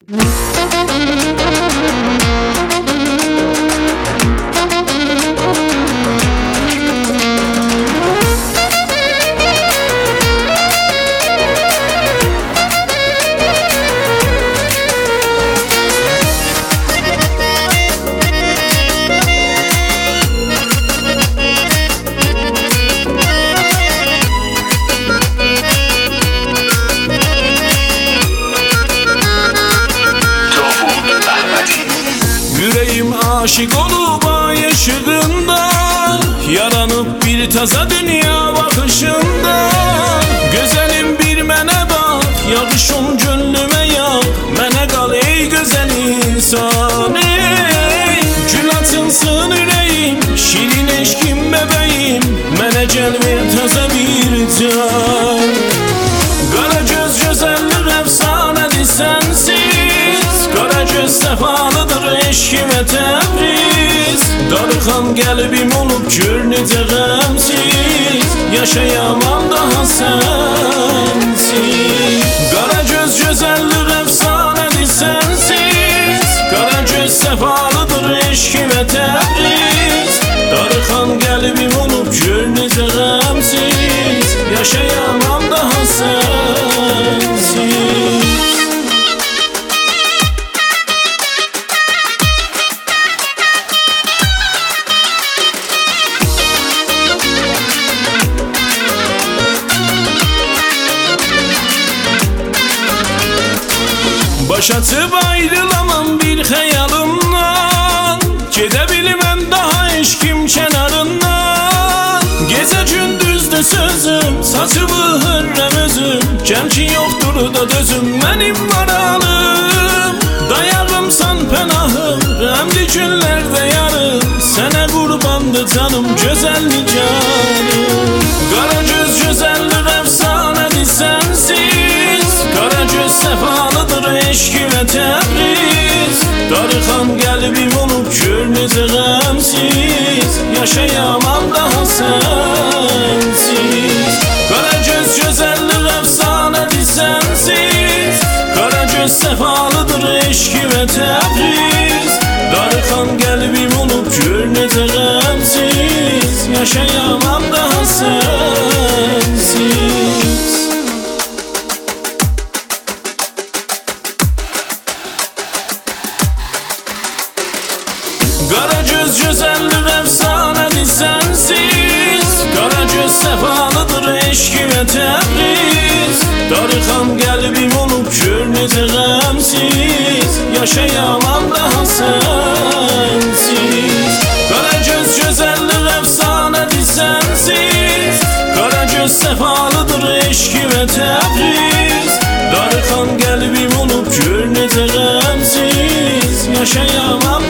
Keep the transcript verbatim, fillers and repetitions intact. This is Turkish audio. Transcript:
Yüreğim aşık olup ay ışığında, yaranıp bir taza dünya bakışında. Güzelim bir mene bak, yakışın gönlüme yak, mene kal ey güzel insan ey. Gül açılsın yüreğim, şirin eşkim bebeğim, mene gel ver taza bir can. Kara göz güzellik efsanedir sensiz, kara göz sefalıdır eşkime tebriz. Darıkan kalbim olup gör necə gamsiz, yaşayamam daha sensiz. Kara göz güzellik efsanedir sensiz, kara göz sefalıdır eşkime tebriz. Darıkan kalbim olup gör necə gamsiz, yaşayamam daha sensiz. Baş açıp ayrılamam bir xəyalımdan, gedə bilməm daha eşkim kənarından. Gecə gündüzdür sözüm, saçımı hırrəm özüm, gəm ki yoxdur da dözüm mənim maralım. Dayağımsan pənahım, rəmli günlərdə yarım, sənə qurbandı canım, gözəl nigarım. Qara göz gözəllik əfsanədir sənsiz, kara göz səfalıdır eşkime tebriz. Darıkan kalbim olup gör necə gamsiz, yaşayamam daha sensiz. Kara göz güzellik efsanedir sensiz, kara göz sefalıdır eşkime tebriz. Darıkan kalbim olup gör necə gamsiz, yaşayamam daha sensiz. Kara göz güzellik efsanedir sensiz, kara göz sefalıdır eşkime tebriz. Darıkan kalbim olup gör necə gamsiz, yaşayamam daha sensiz. Kara göz güzellik efsanedir sensiz, kara göz sefalıdır eşkime tebriz. Darıkan kalbim olup gör necə gamsiz, yaşayamam